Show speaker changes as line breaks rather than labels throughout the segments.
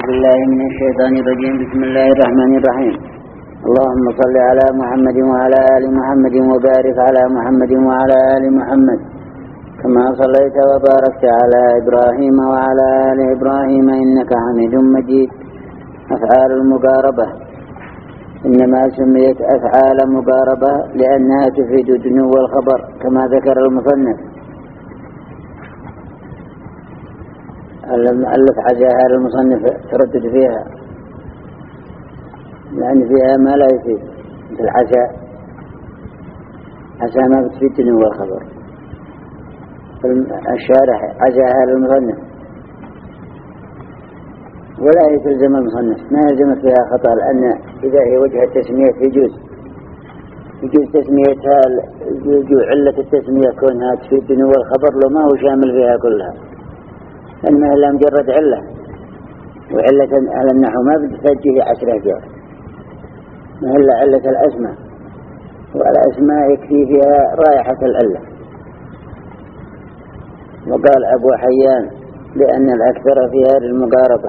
بالله من الشيطان الرجيم. بسم الله الرحمن الرحيم. اللهم صل على محمد وعلى آل محمد وبارك على محمد وعلى آل محمد كما صليت وباركت على إبراهيم وعلى آل إبراهيم إنك حميد مجيد. أفعال المقاربة إنما سميت أفعال مقاربة لأنها تفيد دنو الخبر كما ذكر المصنف. المؤلف عزاها المصنف تردد فيها لأن فيها ما لا يفيد، مثل عسى ما بتفيد دنو الخبر. الشارح عزاها المصنف ولا يلزم المصنف، ما يلزم فيها خطأ، لأن إذا هي وجه التسمية يجوز تسميتها، يجوز علة التسمية كونها تفيد دنو الخبر لو ما هو شامل فيها كلها، لأنها إلا مجرد علة، وعلة على النحو ما بتفجه 10 جار، ما إلا علة الأسماء، والأسماء يكفي فيها رائحة العلة. وقال أبو حيان لأن الأكثر فيها للمقاربة،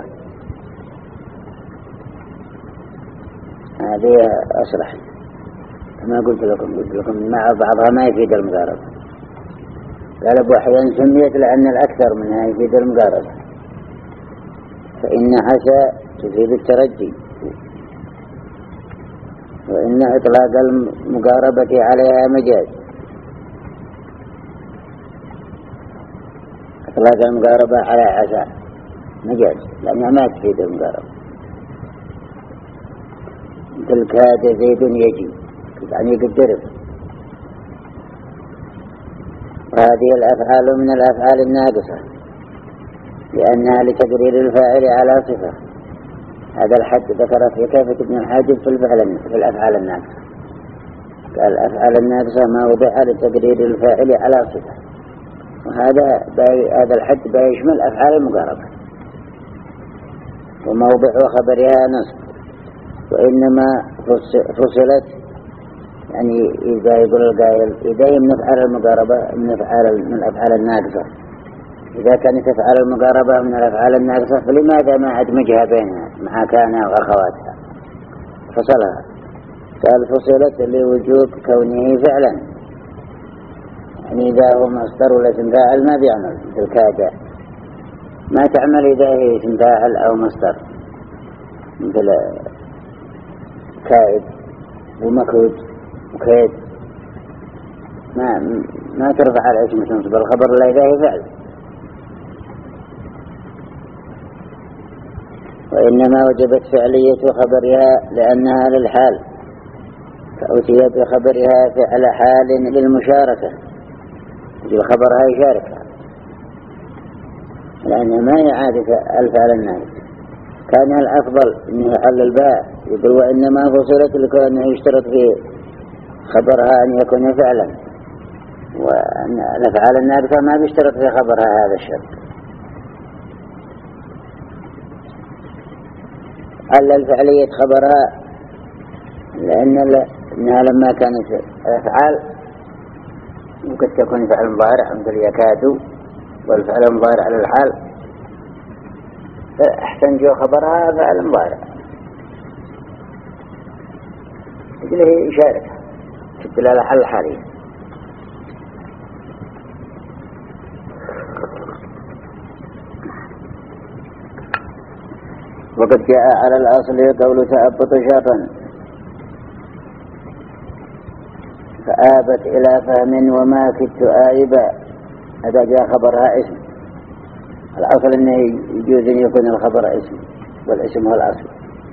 هذه أصلح كما قلت لكم مع بعضها ما يفيد المقاربة. قال أبو حيان سميت لأن الأكثر منها يفيد المقاربة، فإن عسى تفيد الترجي، وإن إطلاق المقاربة عليها مجاز، إطلاق المقاربة على عسى مجاز لأنها ما تفيد المقاربة. مثل كاد زيد يجي يعني يقدره. وهذه الأفعال من الأفعال الناقصة لأنها لتقرير الفاعل على صفة. هذا الحد ذكر في كافة ابن الحاجب في الأفعال الناقصة. قال الأفعال الناقصة ما وضع لتقرير الفاعل على صفة، وهذا الحد يشمل أفعال المقاربة. وموضع خبرها نصب، وإنما فصلت يعني إذا يقول القائل إذا هي من أفعال المقاربة من الأفعال الناقصة، إذا كانت أفعال المقاربة من الأفعال الناقصة فلماذا ما أدمجها بينها مع كان وأخواتها فصلها؟ قال فصلت لوجوب كونه فعلا، يعني إذا هو مصدر ولا اسم فاعل ما بيعمل، مثل كاد ما تعمل إذا هي اسم فاعل أو مصدر، مثل كائد ومكود وكيد ما ترفع الاسم تنصب الخبر لا إذا هي فعل. وإنما وجبت فعلية خبرها لأنها للحال، فأتيت بخبرها فعل حال للمشاركة، يجب خبرها يشاركها لأنها ما هي عادة الفعل الناقص. كان الأفضل أنه يحل الباء، يقول وإنما فصلت لكونه يشترط في خبرها أن يكون فعلا، وأن الأفعال الناقصة ما بيشترط في خبرها هذا الشرط. علل فعلية خبرها لأنها لما كانت أفعال ممكن تكون فعل مضارع مثل يكاد، والفعل مضارع على الحال أحسن جو خبرها فعل مضارع يجله يشارك في الدلالة على الحالية. وقد جاء على الأصل قول تأبط شرا فآبت إلى فهم وما كدت آيبا، هذا جاء خبرها اسم. الأصل أنه يجوز أن يكون الخبر اسم والاسم هو الأصل.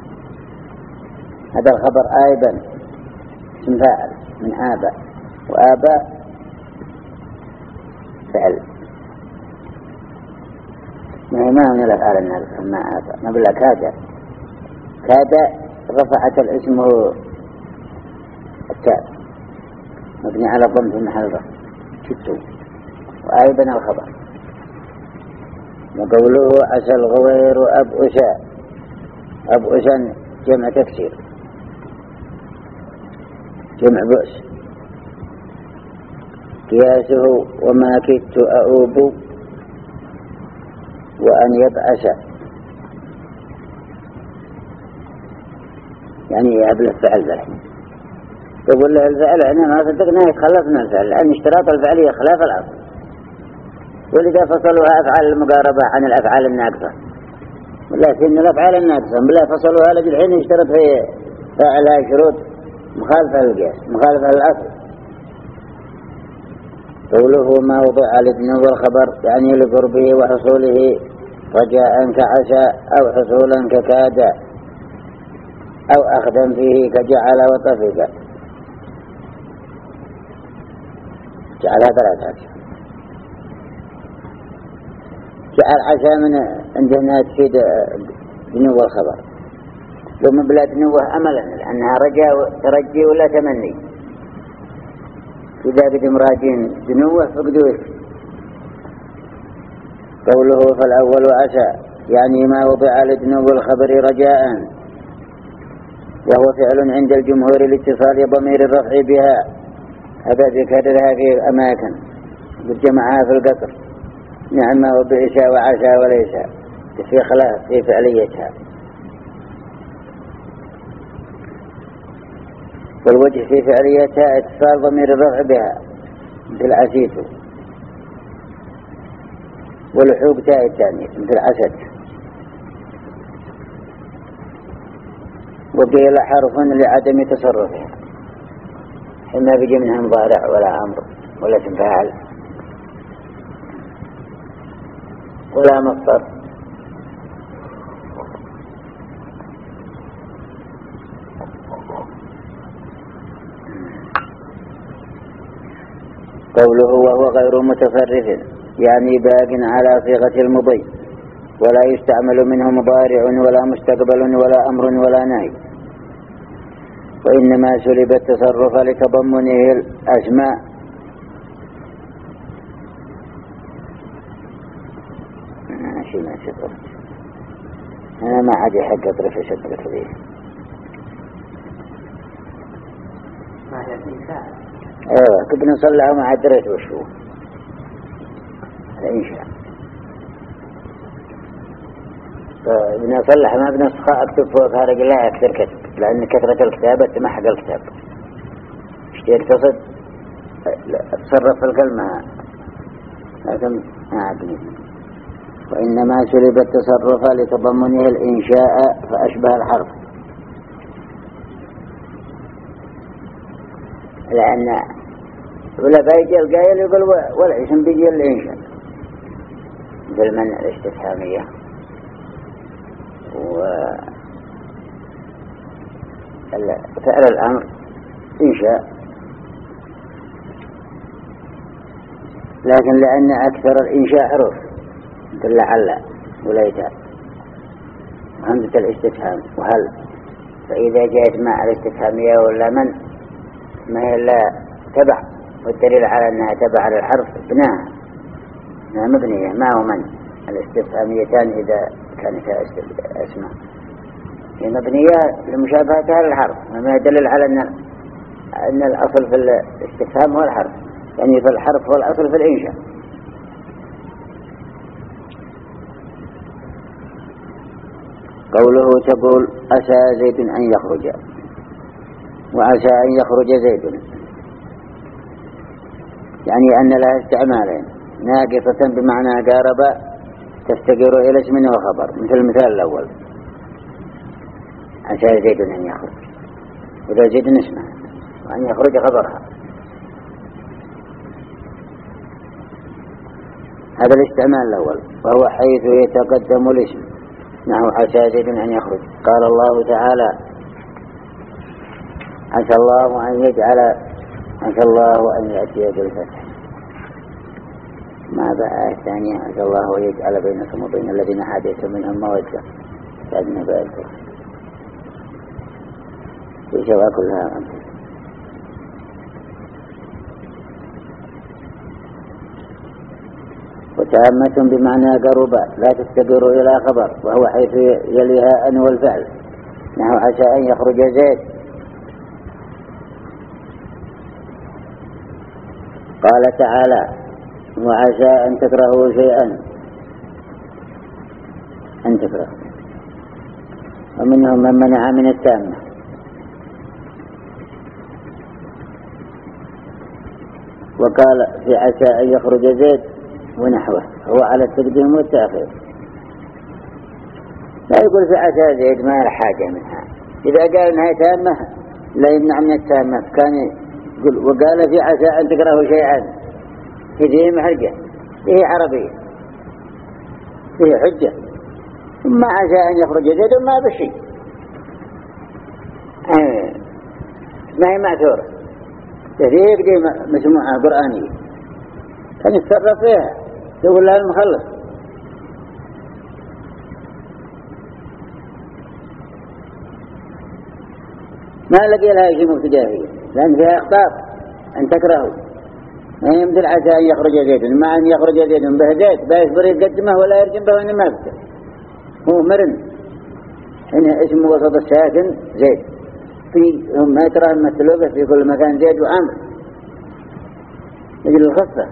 هذا الخبر آيبا اسم فاعل من آبا، وآبا فعل، ما من الأفعال الناقصة ما آبا. نقول لك كاد رفعت الاسم التاء مبني على ضم في محل رفع شتو، وآيبا الخبر. وقوله عسى الغوير أبؤسا جمع تكسير، جمع بؤس. قياسه وما كدت أؤوب وأن يبأس يعني يهب له فعل ذلك. يقول له الفعل احنا ما صدقنا خلفنا الفعل، لأن اشتراط الفعلية خلاف الأصل، ولذا فصلوها أفعال المقاربة عن الأفعال الناقصة. لكن الأفعال الناقصة بلا فصلوها لجل حين يشترط في فعلها شروط مخالفة للقياس مخالفة للأصل. قوله ما وضع لدنو الخبر يعني لقربه وحصوله رجاء كعسى أو حصولا ككاد أو أخذا فيه كجعل وطفق. جعلها ثلاثة. جعل عسى من عندنا تفيد دنو الخبر، لو من بلا دنوه أملا لأنها رجاء ترجي ولا تمني، إذا قدم راجين دنوه فقدوه. قوله فالأول عسى يعني ما وضع لدنو الخبر رجاء، وهو فعل عند الجمهور لاتصال ضمير الرفع بها، هذا ذكرها في أماكن بالجمعها في القصر. نعم وبعسى وعسى وليس في خلاف في فعليتها. والوجه في فعليتها اتصال ضمير الرفع بها مثل عسيت، ولحوق تاء الثاني مثل عسد. وقيل حرف لعدم تصرفها، ما بيجي منها مضارع ولا أمر ولا اسم فاعل ولا مصدر. قوله وهو غير متصرف يعني باق على صيغة المضي، ولا يستعمل منه مضارع ولا مستقبل ولا أمر ولا نهي، وإنما سلب التصرف لتضمنه الأسماء. أنا ما عاد حق أطرف شدك به. ايوه كنت نصلح وما عاد دريت وش هو الإنشاء. بنصلح ما بنسخة أكتب فوق هارق لا أكثر كتب، لأن كثرة الكتابة تمحق الكتاب. اشتيك تصد تصرف في الكلمة لكن ما عاد. وإنما سلب التصرف لتضمنه الإنشاء فأشبه الحرف، لأن ولا بيجي القائل يقول والاسم بيجي الإنشاء مثل من الاستفهامية وفعل الأمر إنشاء، لكن لأن أكثر الإنشاء حروف مثل لعل وليت همزة الاستفهام وهل، فإذا جاءت مع الاستفهامية ولا من ما هي إلا تبع، والدليل على أنها تبع على الحرف بناها أنها مبنية ما هو من الاستفهاميتان إذا كانتا اسماء هي مبنية لمشابهتها للحرف، وما يدلل على أن الأصل في الاستفهام هو الحرف، يعني في الحرف هو الأصل في الإنشاء. قوله تقول عسى زيد أن يخرج، وعسى أن يخرج زيد، يعني أن لها استعمالين، ناقصة بمعنى قارب تفتقر إلى اسم وخبر، مثل المثال الأول عسى زيد أن يخرج، وذا زيد اسمه وأن يخرج خبرها. هذا الاستعمال الأول، وهو حيث يتقدم الاسم، نحو عسى زيد أن يخرج. قال الله تعالى عسى الله أن يجعل، عسى الله أن يأتي بالفتح. ما بقى الثانية عسى الله أن يجعل بينكم وبين الذين حادثوا منهم مودة فأدنى بألكم في شواء كلها أمثل. وتامة بمعنى قرب لا تستقر إلى خبر، وهو حيث يليها أن والفعل، نحو عسى أن يخرج زيد. قال تعالى وعسى أن تكرهوا شيئا، أن تكرهوا، ومنهم من منع من التامة وقال في عسى أن يخرج زيد ونحوه، هو على التقديم والتأخير. لا يقول في عسى زيد ما له حاجة منها. إذا قال إنها تامة لا يمنع من التامة. كان يقول وقال في عسى أن تكرهوا شيئا، هذه محرجة، هي عربية، هي حجة. ثم عسى أن يخرج زيد ما بشيء، ما هي معثورة، هذه قديمة مسموعة قرآنية، كان يتصرف فيها يقول لها المخلص. ما لقي لها شيء مبتدائي لأن فيها أخطاء أن تكرهه. ما يمثل عسى أن يخرج زيد، مع أن يخرج زيد به زيد بيصبر يقدمه ولا يرجم به وإنما أبدا هو مرن. هنا اسمه وسط الساكن زيد، في هم ما ترى مثلوه في كل مكان زيد وأمر يجل الخصة.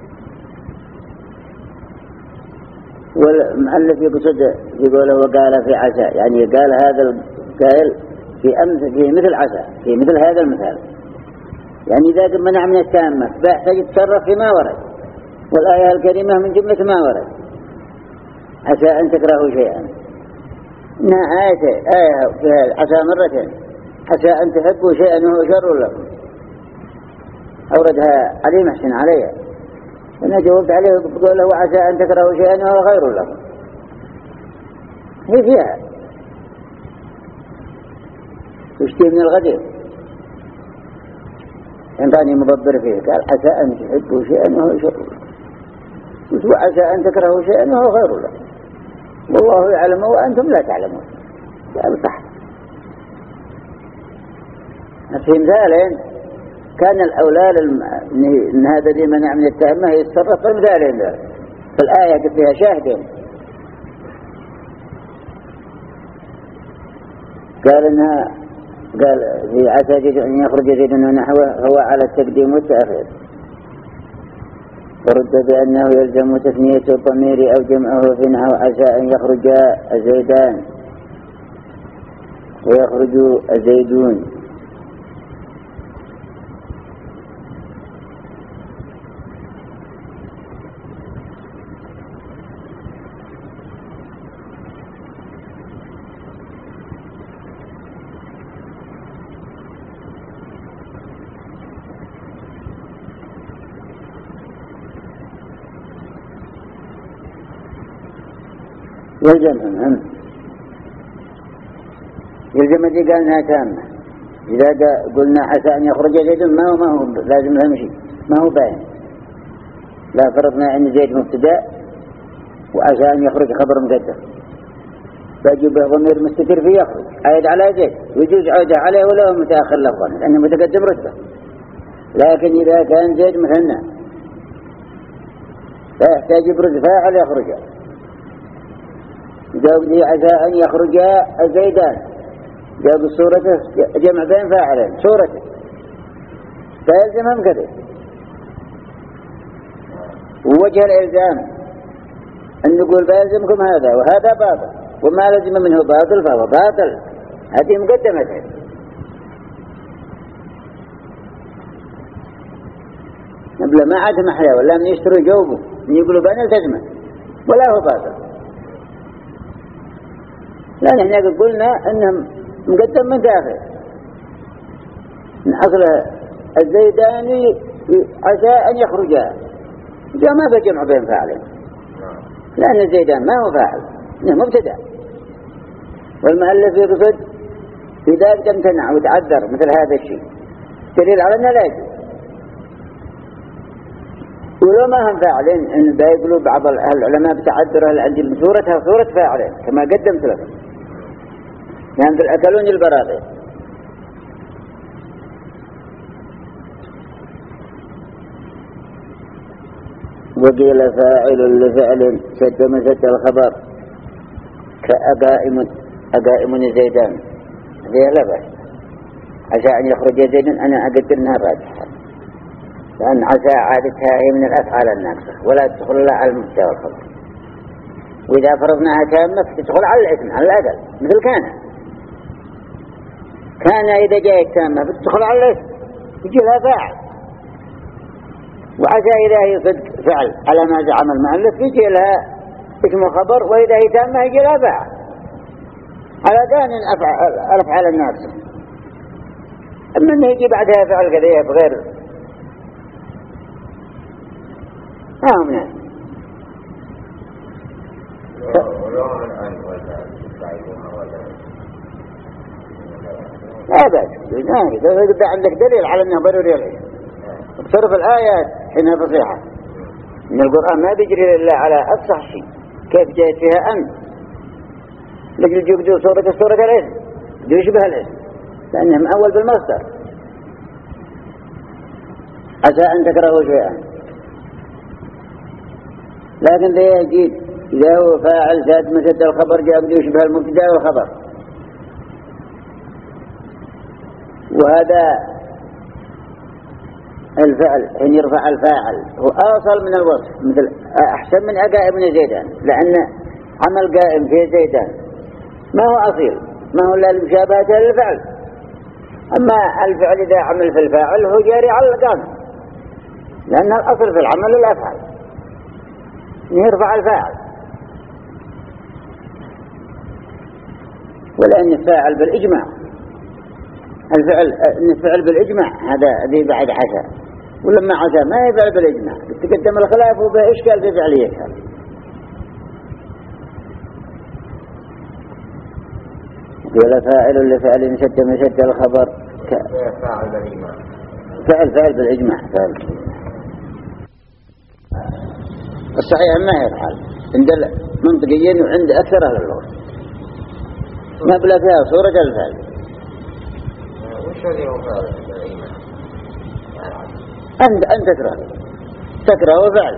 والمؤلف يقول وقال في عسى، يعني قال هذا القائل في مثل عسى، في مثل هذا المثال. يعني إذا منع من التامة فيحتاج يتصرف فيما ورد، والآية الكريمة من جملة ما ورد. عسى أن تكرهوا شيئا، إنها آية فيها عسى مرتين. عسى أن تحبوا شيئا وهو شر لكم، أوردها علي محسن عليها، أنا جاوبت عليه بقول له عسى أن تكرهوا شيئا وهو خير لكم. هي فيها يشتي من الغدير، يعني مضبر فيه. قال عسى أن تحبوا شيئا وهو شر لكم، وعسى أن تكرهوا شيئا وهو خير لكم، والله يعلم وأنتم لا تعلمون. قال صح. في مثالين كان الأولى إن هذا الذي منع من التهمة يتصرف في المثالين ذلك. في الآية قد فيها شاهدين، قال في عسى أن يخرج زيد ونحوه هو على التقديم والتأخير، ورد بأنه يلزم تثنية الضمير أو جمعه في نحو عسى أن يخرج الزيدان ويخرج الزيدون. يلزم دي قال انها تامة. إذا قلنا عسى أن يخرج زيد ما هو لازم لها شيء، ما هو باين. لا فرضنا أن زيد مبتدأ وعسى أن يخرج خبر مقدر، فيجب ضمير مستتر فيه يخرج عائد على زيد، ويجوز عائد عليه ولا متأخر لفظا لأنه متقدم رتبة. لكن إذا كان زيد مثنى فيحتاج يبرز فاعل يخرج. جاوب لي عسى أن يخرج الزيدان، جاوب الصورة جمع بين فاعلين صورته، فيلزمهم كذا. ووجه الإلزام أن نقول فيلزمكم هذا وهذا باطل، وما لزم منه باطل فهو باطل. هذه مقدمة. نبلا ما عاد محيا ولا من يشتروا جوبه من يقولوا بأن التزمه ولا هو باطل. لا نحن قلنا أنهم مقدم من داخل من أصل الزيداني عسى أن يخرجا، جاء ما بجمع بين فاعلين لأن الزيدان ما هو فاعل إنه مبتدأ. والمؤلف يقصد إذا امتنع وتعذر مثل هذا الشيء دليل على أنه لا يجوز. ولو ما هم فاعلين إن بيقولوا بعض العلماء بتعذر عند صورتها صورة فاعلين كما قدمت لكم، يعني الأكلون البراغي. وقيل فاعل لفعل سد مسد الخبر كأقائم زيدان، هذه لا بأس. عسى أن يخرج زيد أنا أقدر أنها راجحة، لأن عسى عادتها هي من الأفعال الناقصة ولا تدخل إلا على المبتدأ والخبر. وإذا فرضناها تامة تدخل على الاسم على الأقل مثل كان إذا جاءت تامة تدخل على الاسم يجي لها فاعل. وعسى إذا هي صدق فعل على ما زعم المؤلف يجي لها اسم خبر، وإذا هي تامة يجي لها فاعل على دان الأفعال الناقصة. أما أنه يجي بعدها فعل كذا بغير هم ناس لا بأس. إذا عندك دليل على أنه ضروري العلم صرف الآيات حينها فصيحة إن القرآن ما بيجري إلا على أفصح شيء. كيف جاءت فيها أن لجل جوجو صورة الاسم جو يشبه الاسم لأنه مأول بالمصدر. عسى أن تكرهوا شيئا، لكن ذا يجيد إذا هو فاعل زاد مسد الخبر جاء جو يشبه المبتدا والخبر، وهذا الفعل حين يرفع الفاعل هو أصل من الوصف، مثل أحسن من أقائم بن زيدان، لأن عمل قائم في زيدان ما هو أصيل، ما هو إلا المشابهة للفعل. أما الفعل إذا عمل في الفاعل هو جاري على القائم، لأن الأصل في العمل الأفعال يرفع الفاعل، ولأن الفاعل بالإجماع الفعل بالإجماع هذا بعد عسى، ولما عسى ما يفعل بالإجماع تقدم الخلاف وبإشكال في فعليتها. قال فاعل لفعل مسد الخبر فعل بالإجماع الصحيح ما يفعل عند المنطقيين وعند أكثر أهل اللغة ما بلا فيها صورة الفعل.
وش الذي هو فعل بالإيمان؟
أن تكره فعل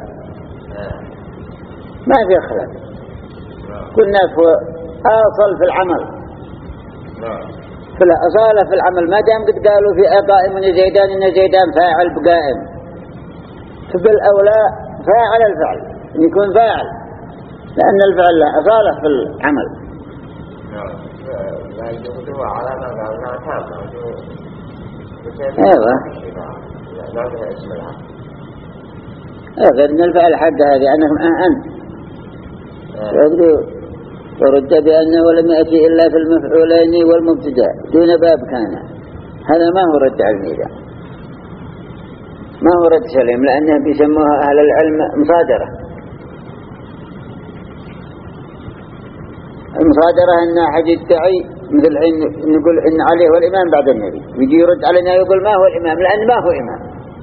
ما في خلاف، كل الناس هو أصل في العمل في الأصالة في العمل، ما دام قد قالوا في قائم زيدان إن زيدان فاعل بقائم، فبالأولى فاعل الفعل إن يكون فاعل، لأن الفعل له أصالة في العمل.
لا يجوزه على ما قالنا تامة
ايوه غير ان الفعل حق هذه انكم انت يقولوا ورد بانه لم ياتي الا في المفعولين والمبتدا دون باب كان، هذا ما هو رد على الميزان، ما هو رد سليم، لانه بيسموها اهل العلم مصادره. المصادره ان احد يدعي مثل نقول ان علي هو الامام بعد النبي، يجي يرد علينا يقول ما هو الامام، لان ما هو امام.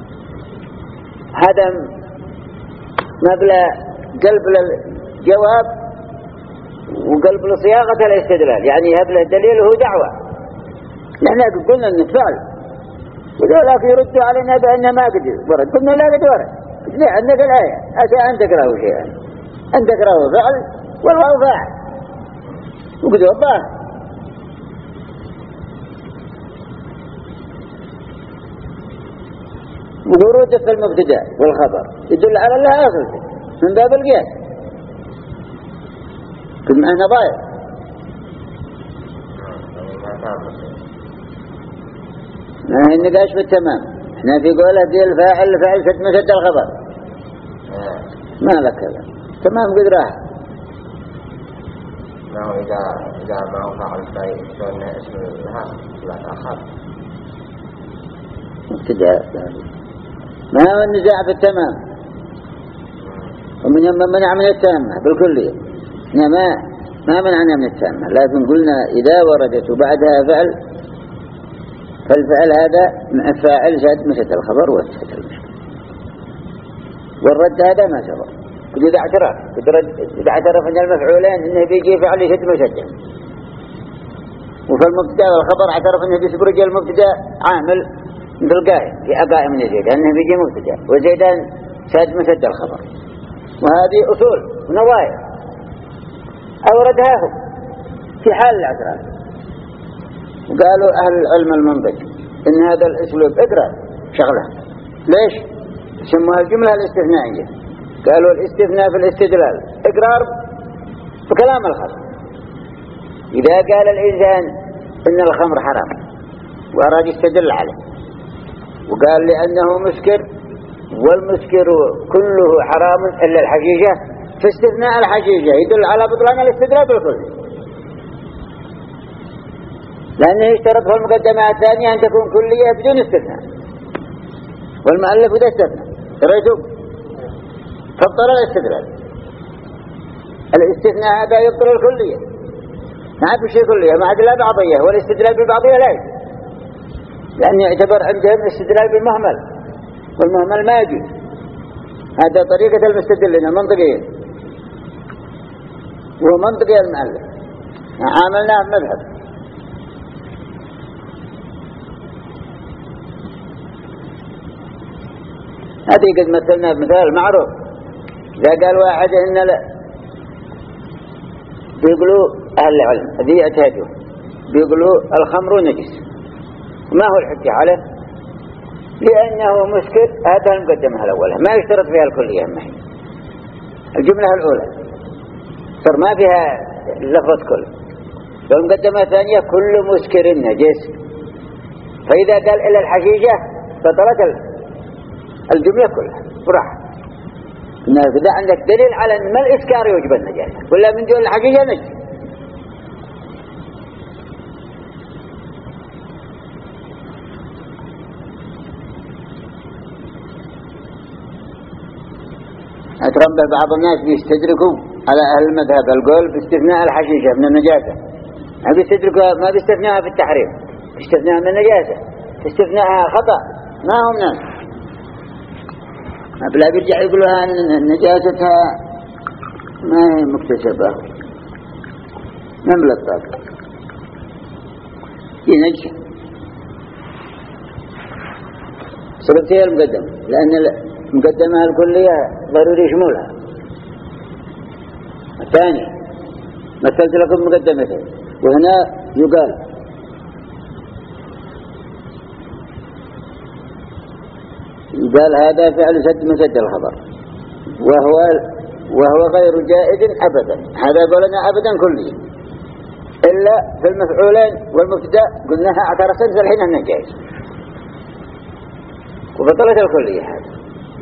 هذا ما بلا قلب للجواب وقلب لصياغه الاستدلال، يعني هب له دليل وهو دعوه. نحن قلنا ان فعل وذلك يردوا علينا بان ما قد ورد، قلنا لا قد ورد. ليه عندك الايه اتى ان تكرهوا شيئا، ان تكرهوا فعل والواو فاعل وقد وضح. وورود في المبتدا والخبر يدل على الله اصل من باب القياس، كل ما انا ضايع ما هي النقاش في التمام. احنا في قوله دي الفاعل سد مسد الخبر ما لك هذا تمام قد راح.
ما هو إذا ما هو فعل فإن اسم لها لا تأخذ
مبتدا، ما هو النزاع في التمام، ومن يوم منع من التامة بالكلية. ما منعنا من التامة، لكن قلنا إذا وردت وبعدها فعل فالفعل هذا مع الفاعل زاد مسد الخبر وانتهت المشكلة. والرد هذا ما سبق إذا اعترف أن المفعولين إنه بيجي فعل يشد مسد، وفي المبتدا والخبر اعترف أنه بيسبرج المبتدا عامل مثل قائم في أقائم من زيدان أنه بيجي مبتدا وزيدان شاد مسد الخبر، وهذه أصول ونظائر أوردها هم في حال الاعتراف. وقالوا أهل العلم المنطق إن هذا الأسلوب اقرأ شغله ليش سموها الجملة الاستثنائية، قالوا الاستثناء في الاستدلال إقرار بكلام الخصم. إذا قال الإنسان إن الخمر حرام وأراد يستدل عليه وقال لأنه مسكر والمسكر كله حرام إلا الحشيشة، في استثناء الحشيشة يدل على بطلان الاستدلال بالكل، لأنه يشترط في المقدمة الثانية أن تكون كلية بدون استثناء، والمؤلف ده استثناء رأيتم فابطل الاستدلال. الاستثناء هذا يبطل الكلية، ما عاد بشيء كلية، ما عاد لا بعضية، والاستدلال بالبعضية لا يجب، لأنه يعتبر عندهم الاستدلال بالمهمل، والمهمل ما يجي. هذا طريقة المستدلين المنطقيين، ومنطقي المؤلف عاملناه بمذهب. هذه قد مثلنا بمثال معروف، إذا قال واحد إن لا بيقولوا أهل العلم هذه اعتادوا بيقولوا الخمر نجس، ما هو الحجة عليه؟ لأنه مسكر. هذا المقدمة الأولى ما يشترط فيها الكلية، الجملة الأولى صار ما فيها لفظ كل، والمقدمة الثانية كل مسكر نجس، فإذا قال إلا الحشيشة بطلت الجملة كلها براح. إذا عندك دليل على أن ما الإسكار يوجب النجاسة ولا من دون الحشيشة نجس. أتربى بعض الناس بيستدركوا على أهل المذهب القول باستثناء الحشيشة من النجاسة، ما بيستثناها في التحريم، بيستثناها من النجاسة، استثناءها خطأ، ما هم ناس بلا بيرجع يقولها أن نجاستها ما هي مكتسبة ما ملطف هي نجسة. سببتها المقدمة، لأن المقدمة الكلية ضروري يشملها. الثاني مثلت لكم مقدمتين، وهنا يقال هذا فعل سد مسد الخبر، وهو غير جائز أبدا. هذا قولنا أبدا كلي، إلا في المفعولين والمبتدا قلناها اعترسن الحين أنه جائز، وبطلت الكلية. هذا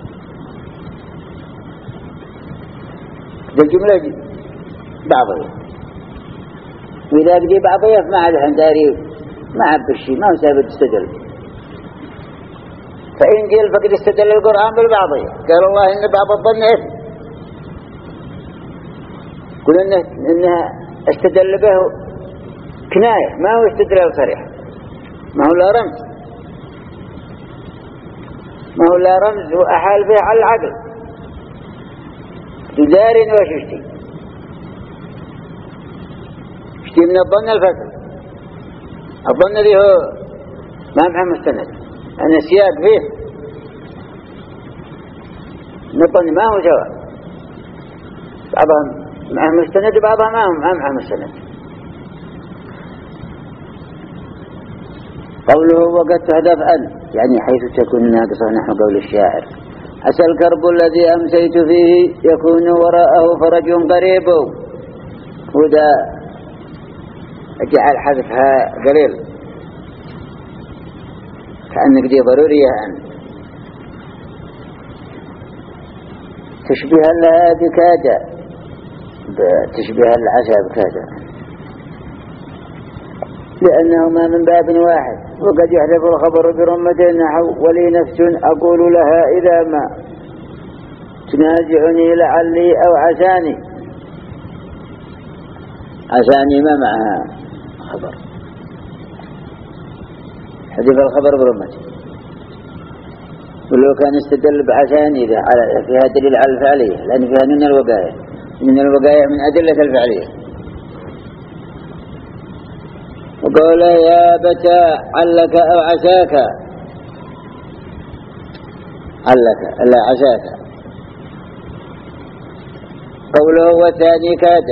الجملة بعضية، وإذا بدي بعضية فما عاد عنداري ما عاد بالشيء، ما هو سابق تستدل. فإن قيل فقد استدل القرآن بالبعضية، قال الله إن بعض الظن إثم، قل إنها استدل به كناية، ما هو استدلال صريح، ما هو لا رمز، وأحال به على العقل تداري وش يشتي من الظن الفصل. الظن ذي هو ما معه مستند، أن السياق فيه نظن ما هو جواب، بعضهم معه مستند وبعضهم ما معه مستند. قوله وقد تهدف أن يعني حيث تكون ناقصة نحو قول الشاعر عسى الكرب الذي أمسيت فيه يكون وراءه فرج قريب، وذا اجعل حذفها قليل كأنك دي ضرورية أن تشبه لها بكادة، تشبه العسى بكادة، لأنهما من باب واحد. وقد يحذف الخبر برمة نحو ولي نفس أقول لها إذا ما تنازعني لعلي أو عساني. عساني ما معها خبر، حذف الخبر برمة. ولو كان استدل بعساني إذا فيها دليل على الفعلية، لأن فيها من الوقاية من أدلة الفعلية. وقال يا بتا علك أو عساك، علك لا عساك. قوله والثاني كاد،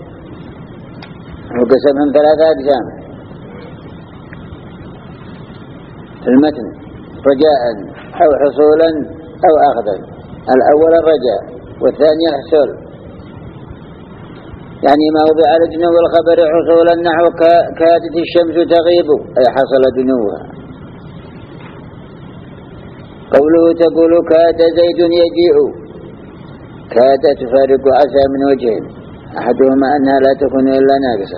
وقسمهم 3 أقسام في المتن: رجاء أو حصولا أو أخذا. الأول الرجاء والثاني الحصول، يعني ما وضع على دنو الخبر حصولا نحو كادت الشمس تغيب، أي حصل دنوها. قوله تقول كاد زيد يجيء، كاد تفارق عسى من وجهين، أحدهما أنها لا تكون إلا ناقصة،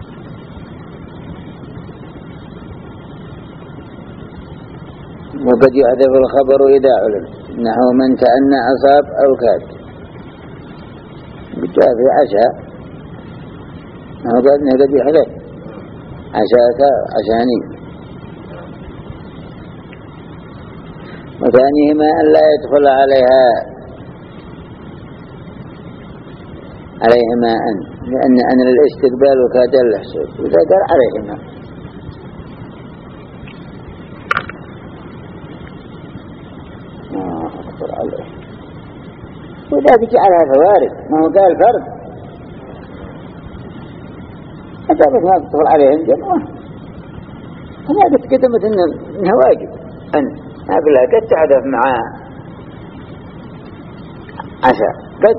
وقد يحذف الخبر إذا علم، نحو من تأنى أصاب أو كاد، جاء في عسى، ما قال إنه قد يحذف عساك عساني. وثانيهما أن لا يدخل عليها ماء، لأن أن الاستقبال وكاد الحسود، وإذا قال عليهما أكبر عليه، وإذا جعلها فوارق، ما هو قال فرد، أنت بس ما تدخل عليهم جمعة، أنا قد كتمت إنها واجب، أن أقولها قد تحدث مع عسى قد.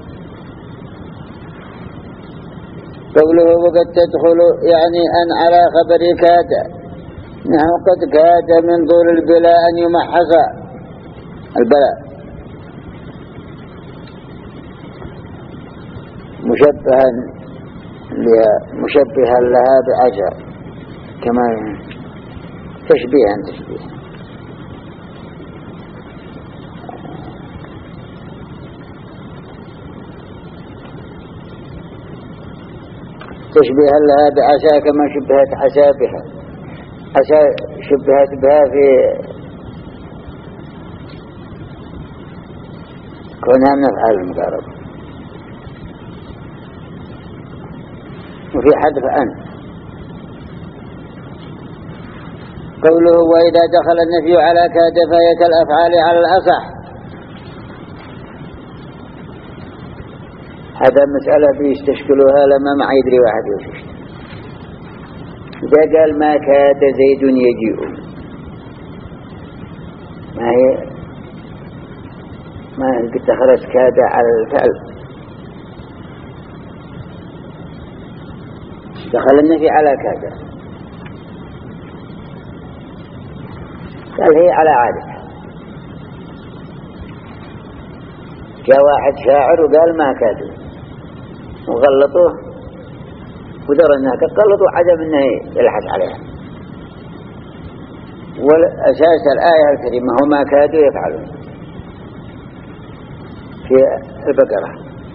قوله وقد تدخل يعني أن على خبر كاد، نحو قد كاد من طول البلاء أن يمحص البلاء، مشبها لها بعجر، كما تشبيها تشبيها لها بعسى، كما شبهت عسى بها، عسى شبهت بها في كونها من أفعال المقاربة، وفي حذف أن. قوله وإذا دخل النفي على كاد فهي كالأفعال على الأصح، هذا مسألة بيستشكلوها لما ما يدري واحد وش. إذا قال ما كاد زيد يجيء، ما قد دخلت كاد على الفعل، دخل النفي على كاد، قال هي على عادة. جاء واحد شاعر وقال ما كادوا وغلطوه، ودر انها قلطوا عدم انه يلحس عليها، والاساس الآية الكريمة هو ما كادوا يفعلون في البقرة،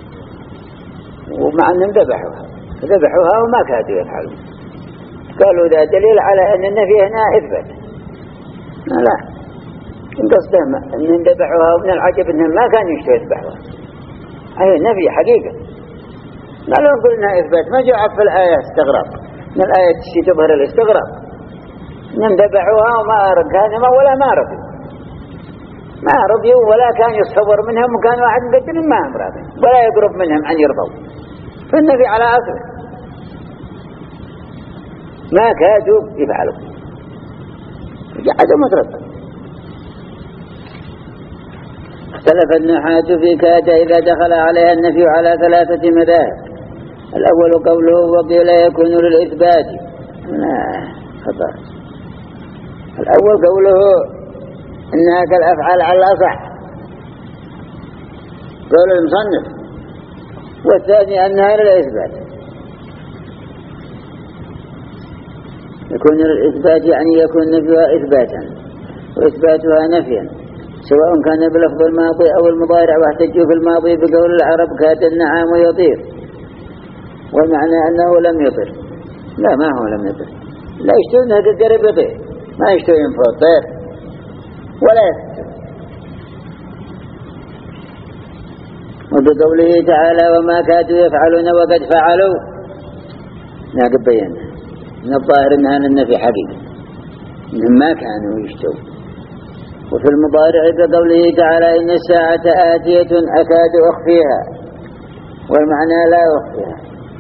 ومع أنهم ذبحوها وما كادوا يفعلون، قالوا ذا دليل على أن النفي هنا إثبات. لا، قصدهم أنهم ذبحوها، ومن العجب أنهم ما كانوا يشتوا يذبحوها، أي نفي حقيقة. ما لو قلنا إثبات ما جاء في الآية استغراب، من الآية تظهر الاستغراب، أنهم ذبحوها وما كانوا ولا ما رضيوا ولا كان يتصور منهم، وكان واحد مقدر ما هم راضين ولا يقرب منهم أن يرضوا، فالنبي على أصله ما كادوا يفعلوا، جعدوا مطرقا. اختلف النحاة في كاد إذا دخل عليها النفي على 3 مذاهب. الأول قوله وقيل يكون للإثبات، خطأ. الأول قوله إنها كالأفعال على الأصح، قول المصنف، والثاني أنها للإثبات. يكون للإثبات يعني يكون نفيها إثباتا وإثباتها نفيا، سواء كان بلفظ الماضي أو المضارع، واحتجوا في الماضي بقول العرب كاد النعام يطير، والمعنى أنه لم يطر. لا، ما هو لم يطر، لا يشتون هذا القرب يطير، ما يشتون ينفع الطير ولا يفتر. وبقوله تعالى وما كادوا يفعلون وقد فعلوا، ناقب بينا من الظاهر أنها النفي حقيقي، إنهم ما كانوا يشتون. وفي المضارع بقوله تعالى إن الساعة آتية أكاد أخفيها، والمعنى لا أخفيها.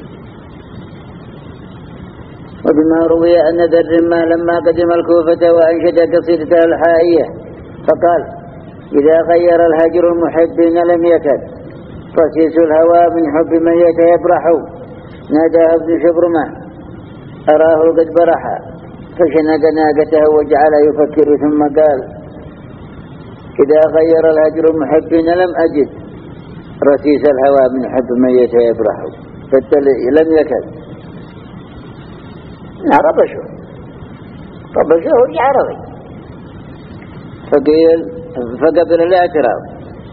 وبما روي أن ذرما لما قدم الكوفة وأنشد قصيدة الحائية فقال إذا غير الهجر المحبين لم يكد فسيس الهوى من حب من يتيبرح، ناداه ابن شبرمة أراه قد برح، فشنق ناقته وجعل يفكر ثم قال إذا غير الهجر محبين لم أجد رسيس الهوى من حب ميت يبرح لم يكد ربشه العربي فقبل الاعتراف.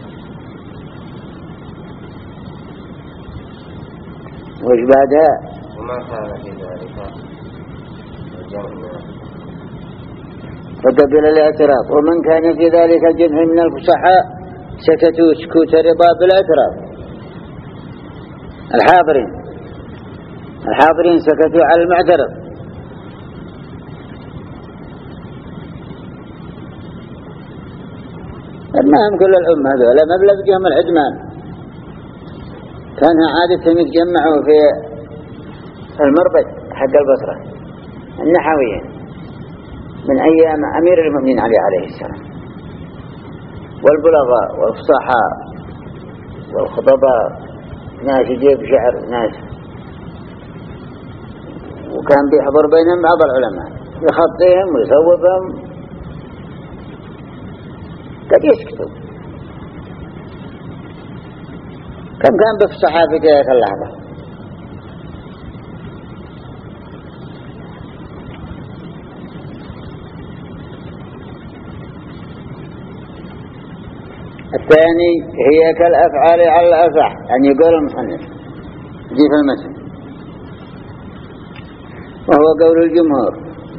وش بعدها؟
وما كان في ذلك
فقبل الاعتراف. ومن كان في ذلك جمع من الفصحاء سكتوا سكوت رضا بالاعتراف. الحاضرين سكتوا على المعترف. المهم كل الأمة هذول مبلغ جهم العدمان كانها عادة يتجمعوا في المربد حق البصرة النحويين من أيام أمير المؤمنين عليه السلام، والبلغاء والفصحاء والخطباء، ناس يجيب شعر ناس، وكان بيحضر بينهم بعض العلماء يخطيهم ويصوبهم قد يسكتوا. كم كان بفصحاء في تلك اللحظة. الثاني هي كالأفعال على الأصح، أن يقول المصنف دي في المتن، وهو قول الجمهور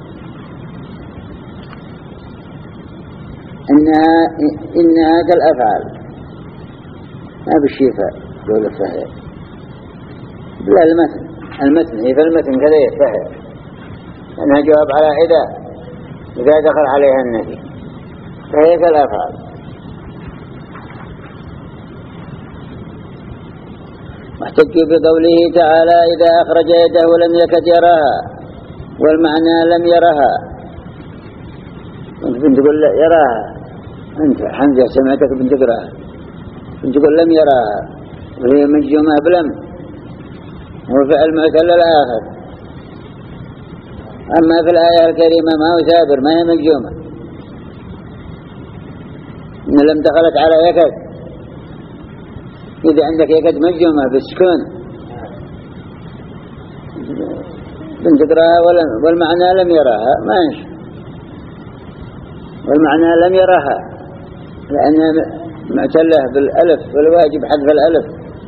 إنها كالأفعال ما بالشفاء قول الصحيح لا المتن هي في المتن كذا يصحيح أنها جواب على عداء إذا دخل عليها النبي، فهي كالأفعال. واحتجوا بقوله تعالى إذا أخرج يده لم يكد يراها، والمعنى لم يرها. أنت بنت تقول يراها، أنت حمزة سمعتك بنت تقراها، بنت تقول لم يراها وهي مجزومة بلم وفعل معتل الآخر. أما في الآية الكريمة ما هو سابر ما هي مجزومة، إن لم دخلت على يكد. إذا عندك يكد مجزومة بالسكون بنت تقراها والمعنى لم يراها ماشي، والمعنى لم يراها لأنها معتلة بالألف والواجب حذف الألف،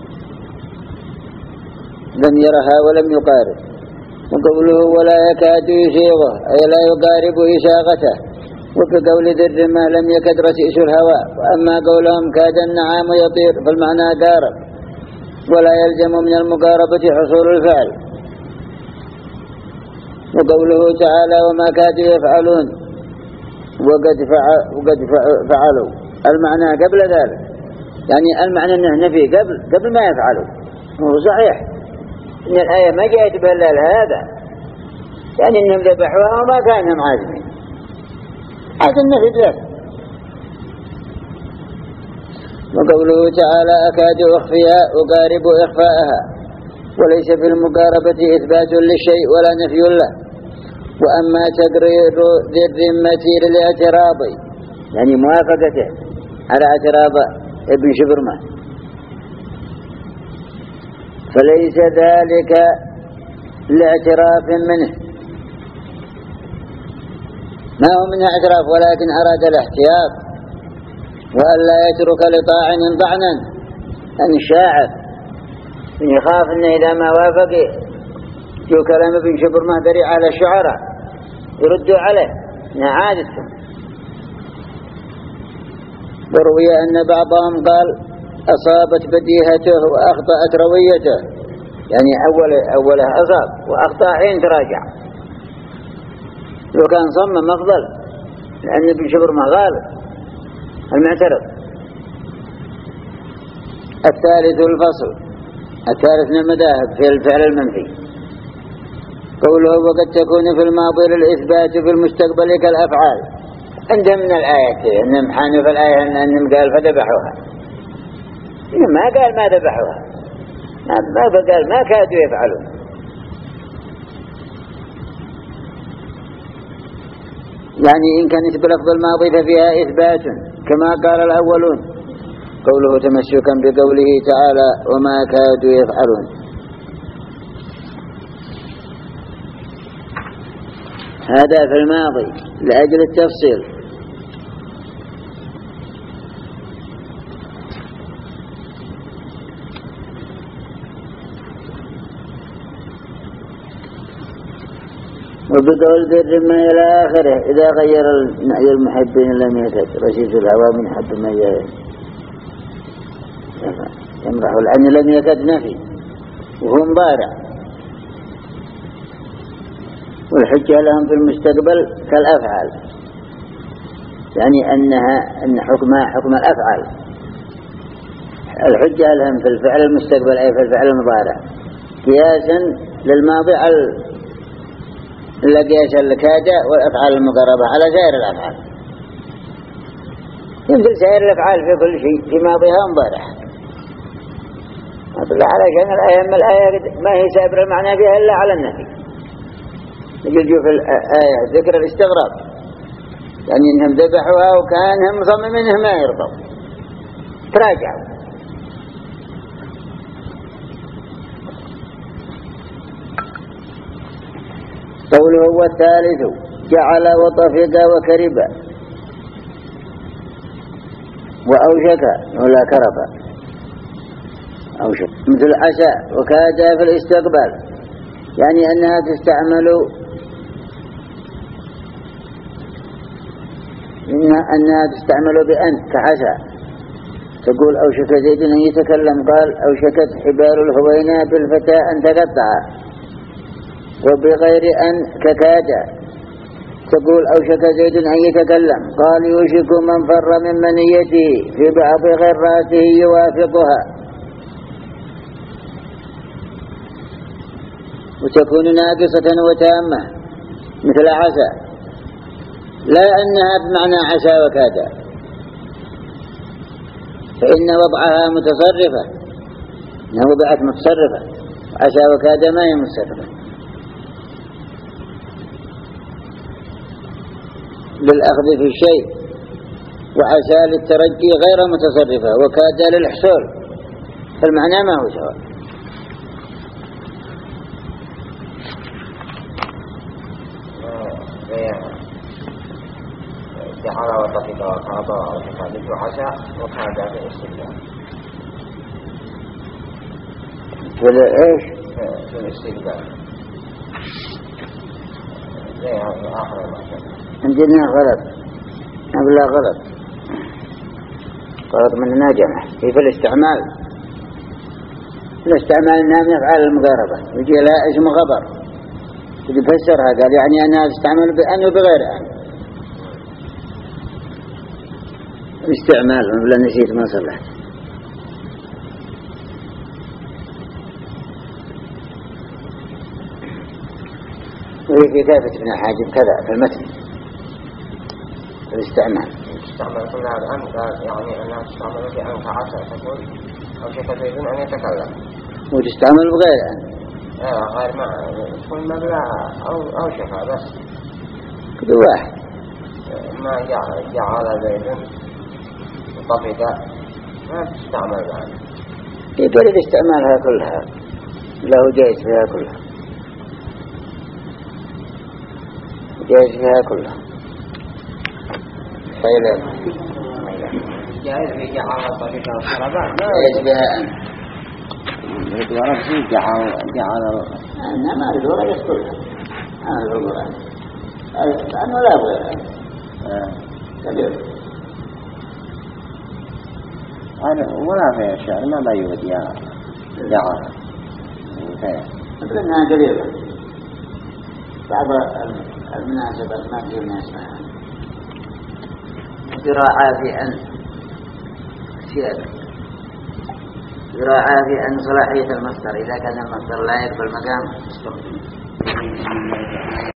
لم يرها ولم يقارب. وقوله ولا يكاد يسيغه أي لا يقارب إساغته. وفي قول ذي الرمة لم يكد رسيس الهواء. وأما قولهم كاد النعام يطير فالمعنى قارب، ولا يلزم من المقاربة حصول الفعل. وقوله تعالى وما كادوا يفعلون وقد فعلوا، المعنى قبل ذلك، يعني المعنى أنه نفي قبل ما يفعلوا. وهو صحيح إن الآية ما جاءت بهلال هذا، يعني أنهم ذبحوها وما كانهم عازمين، هذا النفي ذلك. وقوله تعالى أكاد أخفيها أقارب إخفاءها، وليس في المقاربة إثبات للشيء ولا نفي له. وأما تقرير ذي الذمة للاعتراض يعني موافقته على اعتراض ابن شبرمة، فليس ذلك لاعتراف منه، ما هو منها اعتراف، ولكن أراد الاحتياط وأن لا يترك لطاعن طعنا، أن الشاعر يخاف أنه إذا ما وافق جو كلام ابن شبرمة دري على الشعراء يردوا عليه إنها عادتهم. وروي أن بعضهم قال أصابت بديهته وأخطأت رويته، يعني أوله أصاب وأخطأ حين تراجع. لو كان صمم أفضل، لأن ابن شبرمة غالب المعترض. الثالث الفصل، الثالث من المذاهب في الفعل المنفي قوله وقد تكون في الماضي للإثبات في المستقبل كالأفعال. عندهم من الآيات إنهم حانوا في الآية أنهم قال فذبحوها، ما قال ما ذبحوها، ما قال ما كادوا يفعلون. يعني إن كانت بلفظ الماضي ففيها إثبات كما قال الأولون، قوله تمسكا بقوله تعالى وما كادوا يفعلون. هذا في الماضي لأجل التفصيل. وبقول ذر ما إلى آخره إذا غير النعي المحبين لم يكد رشيد الهوى من حب ما يمرح العن لم يكد نفي وهو مضارع. والحجة لهم في المستقبل كالأفعال، يعني أن حكمها حكم الأفعال. الحجة لهم في الفعل المستقبل أي في الفعل المضارع، قياسا للماضي قياس الكادة والأفعال المقربة على سائر الأفعال. يمثل سائر الأفعال في كل شيء في ماضيها ومضارعها. أطلع على شأن الآية ما هي سابر المعنى فيها إلا على النفي. يجي في الآية ذكر الاستغراب، يعني إنهم ذبحوها وكانهم مصممينهم ما يرضوا تراجعوا. قوله والثالث جعل وطفق وكرب وأوشك ولا كرب أوشك مثل عسى وكاد في الاستقبال، يعني أنها تستعمل بأن كعسى. تقول أوشك زيد أن يتكلم، قال أوشكت حبال الهوينة بالفتاة أن تقطع. وبغير أن ككاد تقول أوشك زيد أن يتكلم، قال يوشك من فر من منيته في بعض غراته يوافقها. وتكون ناقصة وتامة مثل عسى، لا أنها بمعنى عسى وكاد، فإن وضعها متصرفة، إنها وضعت متصرفة، عسى وكاد ما هي متصرفة للأخذ في الشيء، وعسى للترجي غير متصرفة، وكاد للحصول، فالمعنى ما هو سواء.
جعل وطفق وكاد وكاد مثل عسى وكاد في الاستقبال.
ولا إيش؟
في الاستقبال زي آخر المعجم.
عندنا غلط، لا غلط مننا جمع في الاستعمال. الاستعمال إنها يفعل المقاربة، يجي لها اسم غبر تفسرها، قال يعني أنها تستعمل بأن وبغير أن. استعمال ولا نسيت ما صلحت. وهي في كافة ابن حاجب كذا في المتن الاستعمال.
تستعمل كلها الآن، قال يعني أنها تستعمل بأن كعسى تقول أو شيء زيد أن يتكلم،
وتستعمل بغير أن.
غير ما تكون مبلغ أو شفا بس
كل واحد
ما جعل زيد طفق ما تستعمل الآن.
يقدر استعمالها كلها، له جائز فيها كلها، جائز فيها كلها.
جائز في جعل طفق وكربا،
جائز بها أن
ورد جعل
أنا ما أريد ولا يذكرها. أنا أقول أنا لا أبغى كبير
أنا ولا في الشعر ما بيود يا جعل
مثل أنها قريبة. بعض المناسبات ما فيه مناسبة قراءة في أن سيادة، قراءة في أن صلاحية المصدر إذا كان المصدر لا يقبل مقام استخدم.